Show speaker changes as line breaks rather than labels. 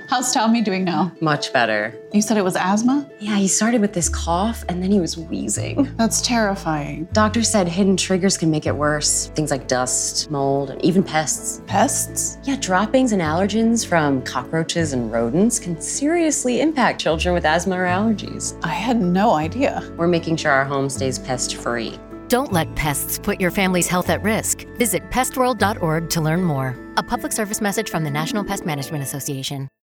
How's Tommy doing now?
Much better.
You said it was asthma?
Yeah, he started with this cough and then he was wheezing.
That's terrifying.
Doctor said hidden triggers can make it worse. Things like dust, mold, and even pests.
Pests?
Yeah, droppings and allergens from cockroaches and rodents can seriously impact children with asthma or allergies.
I had no idea.
We're making sure our home stays pest-free.
Don't let pests put your family's health at risk. Visit pestworld.org to learn more. A public service message from the National Pest Management Association.